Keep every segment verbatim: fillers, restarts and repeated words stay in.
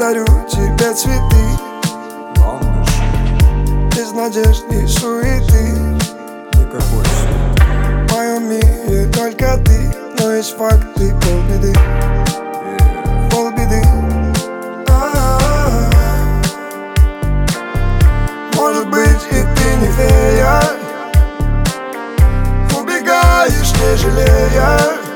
дарю тебе цветы, без надежд и суеты. Никакой суеты. В моем мире только ты, но есть факты, полбеды, Yeah. полбеды. А-а-а. Может быть, и ты не фея, убегаешь, не жалея,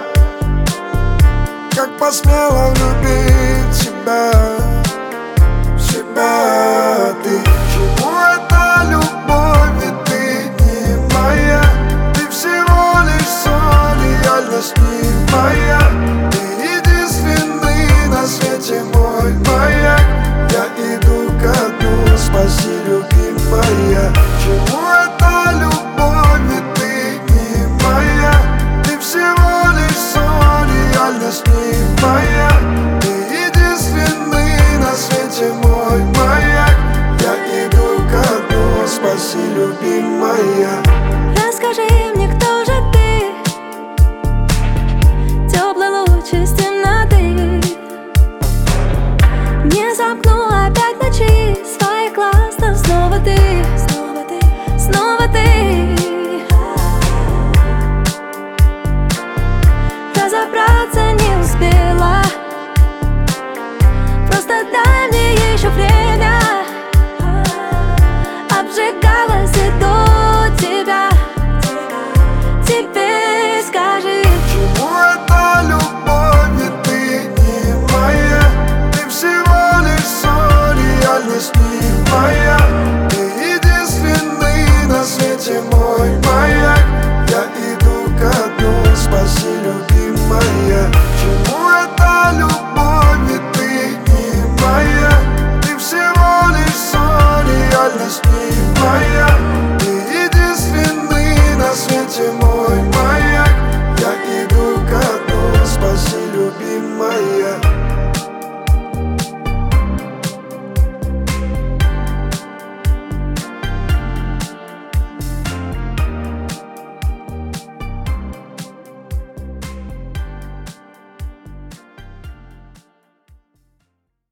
как посмела влюбить себя в себя ты. Чему эта любовь, ведь ты не моя, ты всего лишь сон, реальность не моя. Ты единственный на свете мой маяк, я иду ко дну, спаси, любимая. Чему эта любовь, ведь ты не моя, ты всего лишь сон, реальность не моя. Ты единственный на свете мой маяк, я иду ко дну, спаси, любимая. Расскажи мне, кто же ты, теплый луч из темноты. Не замкну опять ночи своих глаз, но снова ты, снова ты, снова ты. Разобраться не успела, просто дай мне еще время. Обжигалась и до тебя, теперь скажи. Чему эта любовь, ведь ты не моя, ты всего лишь сон, реальность не моя. Ты единственный на свете мой